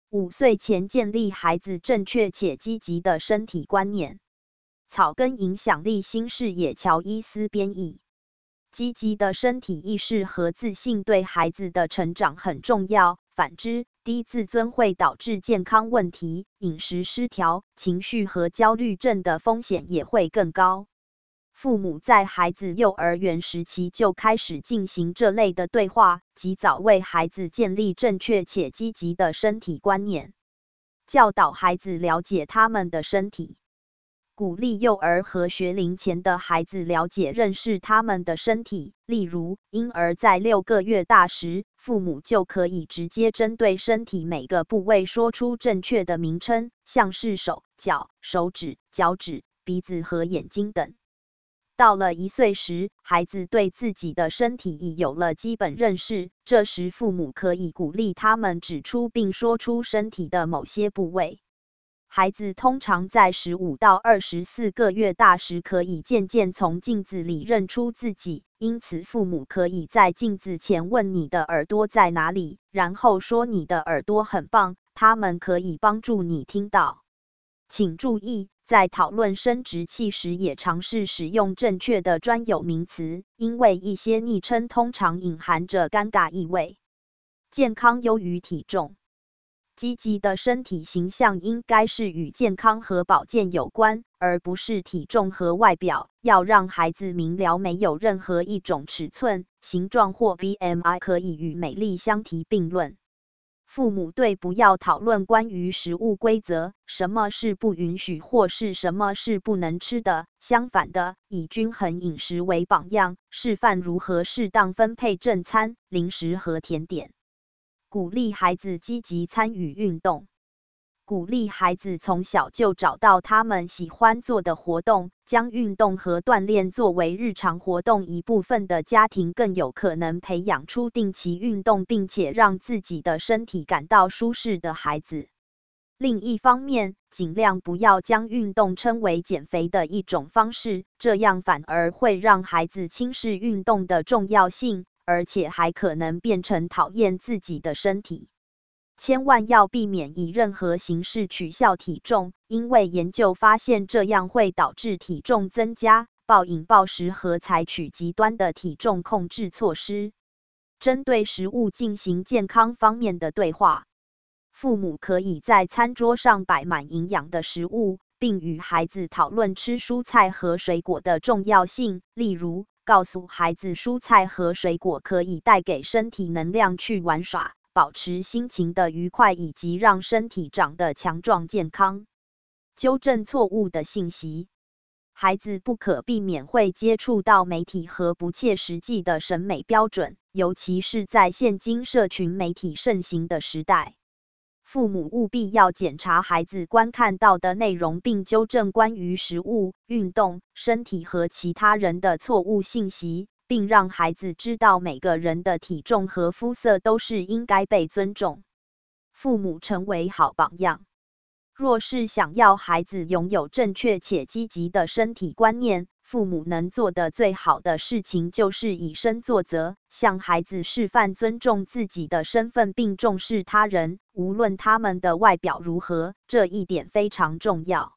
5岁前建立孩子正确且积极的身体观念。草根影响力新视野乔伊斯编译。积极的身体意识和自信对孩子的成长很重要，反之，低自尊会导致健康问题、饮食失调、情绪和焦虑症的风险也会更高。父母在孩子幼儿园时期就开始进行这类的对话，及早为孩子建立正确且积极的身体观念，教导孩子了解他们的身体。鼓励幼儿和学龄前的孩子了解认识他们的身体，例如，婴儿在6个月大时，父母就可以直接针对身体每个部位说出正确的名称，像是手、脚、手指、脚趾、鼻子和眼睛等。到了1岁时，孩子对自己的身体已有了基本认识，这时父母可以鼓励他们指出并说出身体的某些部位。孩子通常在15到24个月大时可以渐渐从镜子里认出自己，因此父母可以在镜子前问你的耳朵在哪里，然后说你的耳朵很棒，他们可以帮助你听到。请注意，在讨论生殖器时也尝试使用正确的专有名词，因为一些昵称通常隐含着尴尬意味。健康优于体重。积极的身体形象应该是与健康和保健有关，而不是体重和外表。要让孩子明了没有任何一种尺寸、形状或 BMI 可以与美丽相提并论。父母对不要讨论关于食物规则，什么是不允许或是什么是不能吃的。相反的，以均衡饮食为榜样，示范如何适当分配正餐、零食和甜点。鼓励孩子积极参与运动。鼓励孩子从小就找到他们喜欢做的活动，将运动和锻炼作为日常活动一部分的家庭更有可能培养出定期运动并且让自己的身体感到舒适的孩子。另一方面，尽量不要将运动称为减肥的一种方式，这样反而会让孩子轻视运动的重要性，而且还可能变成讨厌自己的身体。千万要避免以任何形式取笑体重，因为研究发现这样会导致体重增加、暴饮暴食和采取极端的体重控制措施。针对食物进行健康方面的对话，父母可以在餐桌上摆满营养的食物，并与孩子讨论吃蔬菜和水果的重要性，例如，告诉孩子蔬菜和水果可以带给身体能量去玩耍，保持心情的愉快以及让身体长得强壮健康。纠正错误的信息。孩子不可避免会接触到媒体和不切实际的审美标准，尤其是在现今社群媒体盛行的时代。父母务必要检查孩子观看到的内容，并纠正关于食物、运动、身体和其他人的错误信息，并让孩子知道每个人的体重和肤色都是应该被尊重。父母成为好榜样。若是想要孩子拥有正确且积极的身体观念，父母能做的最好的事情就是以身作则，向孩子示范尊重自己的身份并重视他人，无论他们的外表如何，这一点非常重要。